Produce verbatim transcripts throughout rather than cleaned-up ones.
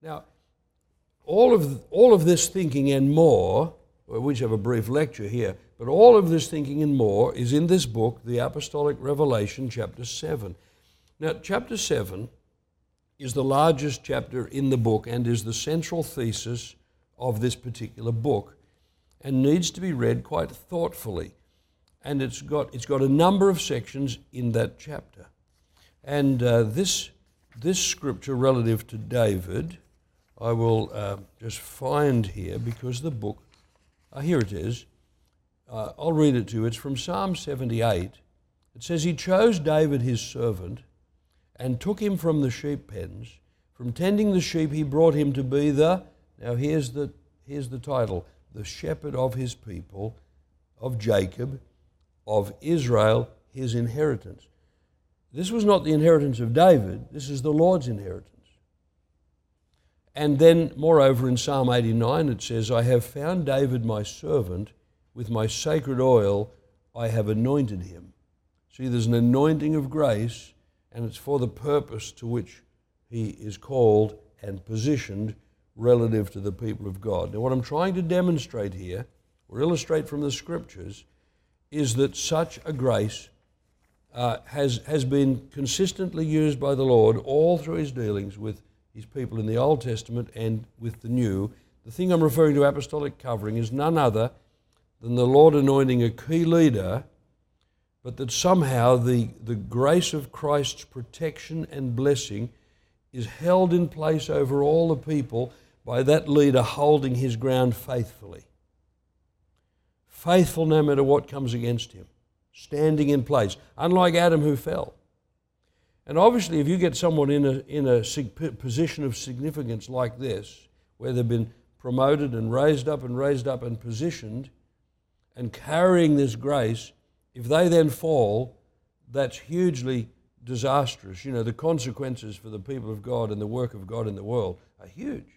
Now, all of all of this thinking and more, we just have a brief lecture here, but all of this thinking and more is in this book, The Apostolic Revelation, chapter seven. Now, chapter seven is the largest chapter in the book and is the central thesis of this particular book, and needs to be read quite thoughtfully. And it's got it's got a number of sections in that chapter. And uh, this this scripture relative to David, I will uh, just find here, because the book, uh, here it is. Uh, I'll read it to you. It's from Psalm seventy-eight. It says, "He chose David his servant and took him from the sheep pens. From tending the sheep he brought him to be the," now here's the, here's the title, "the shepherd of his people, of Jacob, of Israel, his inheritance." This was not the inheritance of David. This is the Lord's inheritance. And then, moreover, in Psalm eighty-nine it says, "I have found David my servant, with my sacred oil I have anointed him." See, there's an anointing of grace, and it's for the purpose to which he is called and positioned relative to the people of God. Now, what I'm trying to demonstrate here, or illustrate from the Scriptures, is that such a grace uh, has, has been consistently used by the Lord all through his dealings with his people in the Old Testament and with the New. The thing I'm referring to, apostolic covering, is none other than the Lord anointing a key leader, but that somehow the, the grace of Christ's protection and blessing is held in place over all the people by that leader holding his ground faithfully. Faithful no matter what comes against him, standing in place, unlike Adam who fell. And obviously, if you get someone in a, in a position of significance like this, where they've been promoted and raised up and raised up and positioned and carrying this grace, if they then fall, that's hugely disastrous. You know, the consequences for the people of God and the work of God in the world are huge.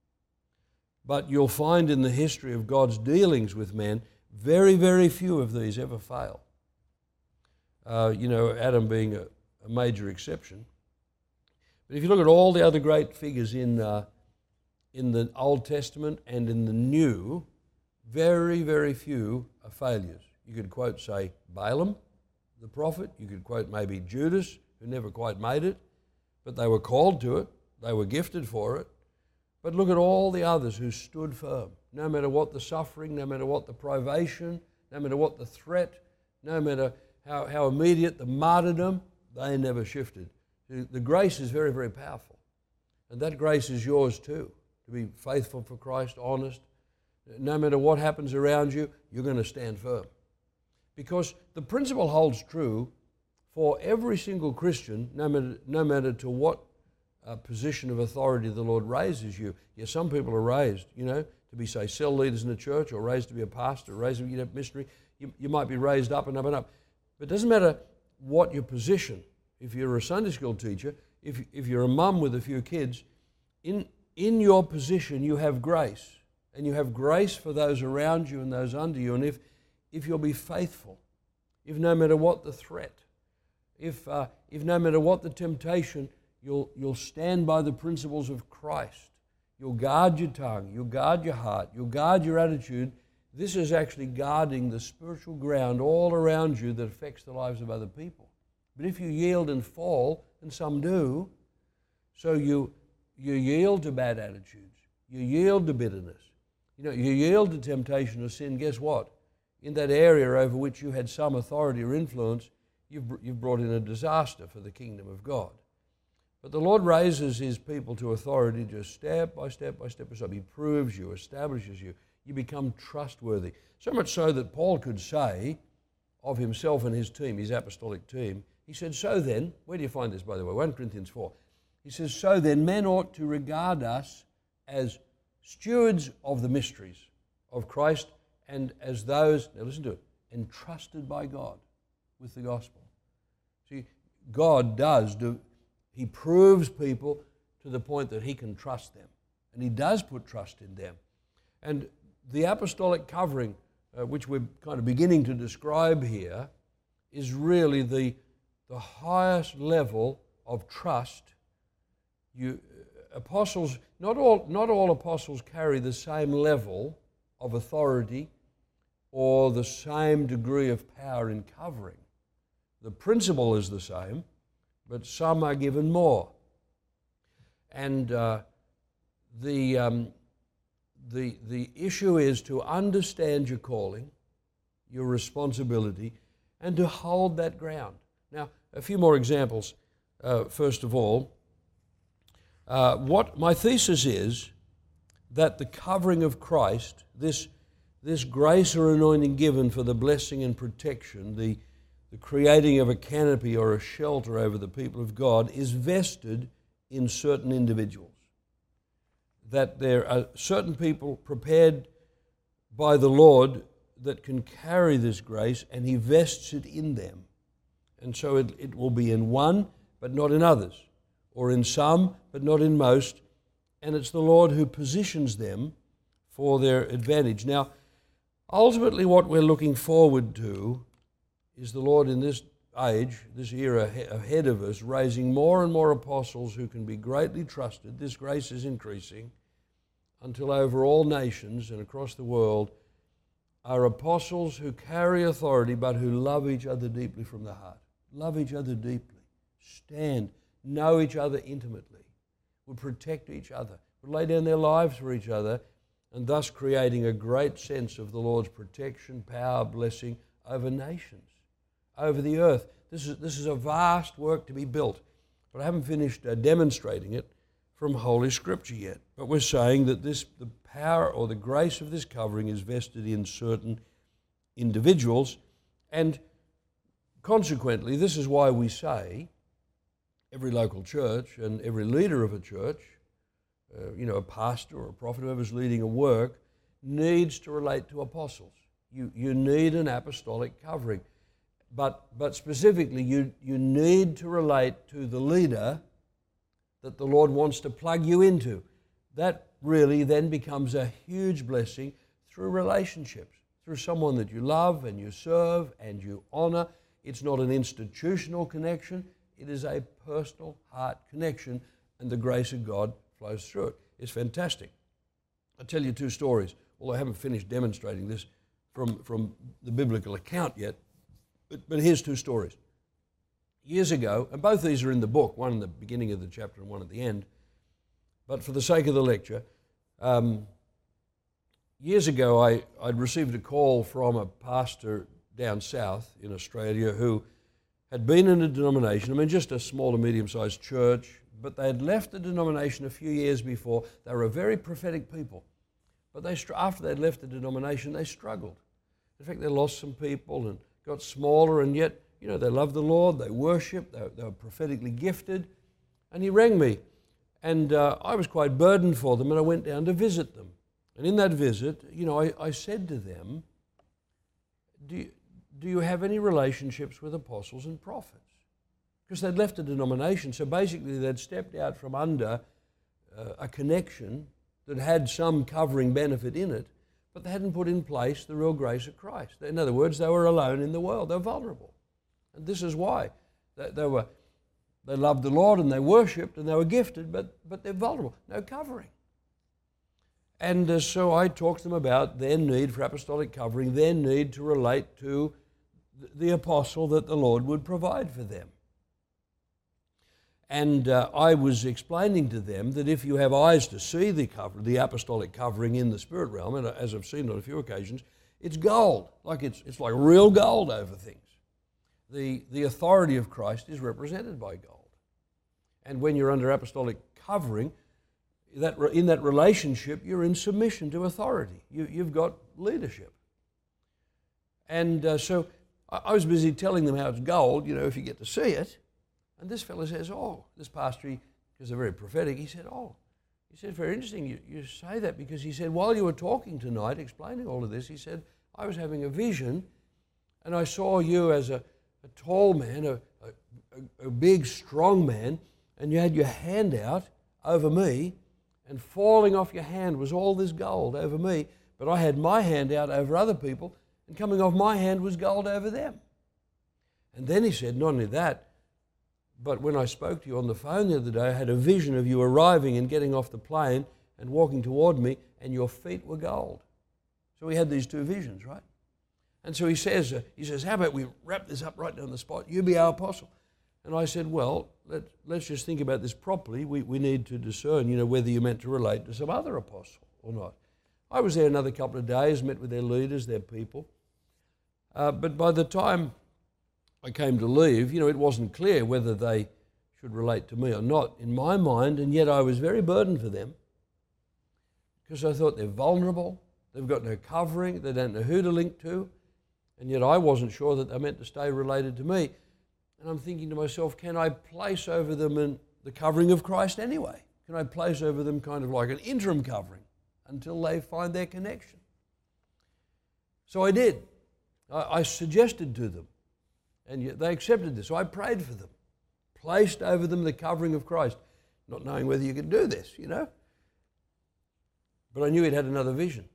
But you'll find in the history of God's dealings with men, very, very few of these ever fail. Uh, you know, Adam being a, a major exception. But if you look at all the other great figures in uh, in the Old Testament and in the New, very, very few are failures. You could quote, say, Balaam, the prophet. You could quote maybe Judas, who never quite made it, but they were called to it. They were gifted for it. But look at all the others who stood firm, no matter what the suffering, no matter what the privation, no matter what the threat, no matter how, how immediate the martyrdom, they never shifted. The grace is very, very powerful. And that grace is yours too, to be faithful for Christ, honest. No matter what happens around you, you're going to stand firm. Because the principle holds true for every single Christian, no matter, no matter to what uh, position of authority the Lord raises you. Yes, some people are raised, you know, to be, say, cell leaders in the church, or raised to be a pastor, or raised to be a missionary. You, you might be raised up and up and up. But it doesn't matter what your position. If you're a Sunday school teacher, if, if you're a mum with a few kids, in, in your position you have grace. And you have grace for those around you and those under you. And if, if you'll be faithful, if no matter what the threat, if, uh, if no matter what the temptation, you'll, you'll stand by the principles of Christ. You'll guard your tongue, you'll guard your heart, you'll guard your attitude. This is actually guarding the spiritual ground all around you that affects the lives of other people. But if you yield and fall, and some do, so you, you yield to bad attitudes, you yield to bitterness, you know, you yield to temptation or sin, guess what? In that area over which you had some authority or influence, you've, you've brought in a disaster for the kingdom of God. But the Lord raises his people to authority just step by step by step by step. He proves you, establishes you. You become trustworthy. So much so that Paul could say of himself and his team, his apostolic team, he said, so then, where do you find this, by the way? First Corinthians four. He says, so then men ought to regard us as stewards of the mysteries of Christ, and as those, now listen to it, entrusted by God with the gospel. See, God does do, he proves people to the point that he can trust them. And he does put trust in them. And the apostolic covering, uh, which we're kind of beginning to describe here, is really the, the highest level of trust. You, apostles, not all, not all apostles carry the same level of authority or the same degree of power in covering. The principle is the same, but some are given more. And uh, the, um, the, the issue is to understand your calling, your responsibility, and to hold that ground. Now, a few more examples. Uh, first of all, uh, what my thesis is that the covering of Christ, this, this grace or anointing given for the blessing and protection, the, the creating of a canopy or a shelter over the people of God, is vested in certain individuals. That there are certain people prepared by the Lord that can carry this grace, and He vests it in them. And so it, it will be in one, but not in others, or in some, but not in most. And it's the Lord who positions them for their advantage. Now, ultimately what we're looking forward to is the Lord in this age, this era ahead of us, raising more and more apostles who can be greatly trusted. This grace is increasing until over all nations and across the world are apostles who carry authority but who love each other deeply from the heart. Love each other deeply. Stand. Know each other intimately. Will protect each other. Will lay down their lives for each other, and thus creating a great sense of the Lord's protection, power, blessing over nations, over the earth. This is, this is a vast work to be built, but I haven't finished uh, demonstrating it from Holy Scripture yet. But we're saying that this, the power or the grace of this covering is vested in certain individuals, and consequently, this is why we say every local church and every leader of a church, uh, you know, a pastor or a prophet, whoever's leading a work, needs to relate to apostles. You, you need an apostolic covering. But, but specifically, you, you need to relate to the leader that the Lord wants to plug you into. That really then becomes a huge blessing through relationships, through someone that you love and you serve and you honor. It's not an institutional connection. It is a personal heart connection, and the grace of God flows through it. It's fantastic. I'll tell you two stories, although I haven't finished demonstrating this from, from the biblical account yet, but, but here's two stories. Years ago, and both these are in the book, one in the beginning of the chapter and one at the end, but for the sake of the lecture, um, years ago I, I'd received a call from a pastor down south in Australia who had been in a denomination, I mean just a small to medium-sized church, but they had left the denomination a few years before. They were a very prophetic people, but they after they'd left the denomination, they struggled. In fact, they lost some people and got smaller, and yet, you know, they loved the Lord, they worshiped, they, they were prophetically gifted. And he rang me, and uh, I was quite burdened for them, and I went down to visit them. And in that visit, you know, I, I said to them, do you, do you have any relationships with apostles and prophets? Because they'd left a denomination, so basically they'd stepped out from under uh, a connection that had some covering benefit in it, but they hadn't put in place the real grace of Christ. In other words, they were alone in the world. They were vulnerable. And this is why. They, they were, they loved the Lord and they worshipped and they were gifted, but, but they're vulnerable. No covering. And uh, so I talked to them about their need for apostolic covering, their need to relate to the apostle that the Lord would provide for them. And uh, I was explaining to them that if you have eyes to see the cover, the apostolic covering in the spirit realm, and as I've seen on a few occasions, it's gold. Like it's it's like real gold over things. The, the authority of Christ is represented by gold. And when you're under apostolic covering, that in that relationship, you're in submission to authority. You, you've got leadership. And uh, so I, I was busy telling them how it's gold, you know, if you get to see it. And this fellow says, oh, this pastor, because they're very prophetic, he said, oh, he said, very interesting you, you say that, because he said, while you were talking tonight, explaining all of this, he said, I was having a vision, and I saw you as a, a tall man, a, a, a big, strong man, and you had your hand out over me, and falling off your hand was all this gold over me, but I had my hand out over other people, and coming off my hand was gold over them. And then he said, not only that, but when I spoke to you on the phone the other day, I had a vision of you arriving and getting off the plane and walking toward me, and your feet were gold. So we had these two visions, right? And so he says, uh, he says, how about we wrap this up right down the spot? You be our apostle. And I said, well, let, let's just think about this properly. We, we need to discern, you know, whether you're meant to relate to some other apostle or not. I was there another couple of days, met with their leaders, their people. Uh, but by the time I came to leave, you know, it wasn't clear whether they should relate to me or not in my mind, and yet I was very burdened for them because I thought they're vulnerable, they've got no covering, they don't know who to link to, and yet I wasn't sure that they're meant to stay related to me. And I'm thinking to myself, can I place over them in the covering of Christ anyway? Can I place over them kind of like an interim covering until they find their connection? So I did. I, I suggested to them, and yet they accepted this. So I prayed for them, placed over them the covering of Christ, not knowing whether you could do this, you know. But I knew he'd had another vision.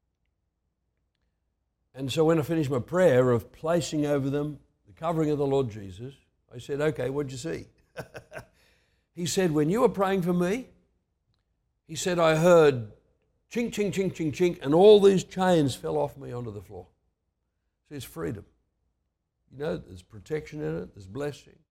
And so when I finished my prayer of placing over them the covering of the Lord Jesus, I said, okay, what'd you see? He said, when you were praying for me, he said, I heard chink, chink, chink, chink, chink, and all these chains fell off me onto the floor. So it's freedom. You know, there's protection in it, there's blessing.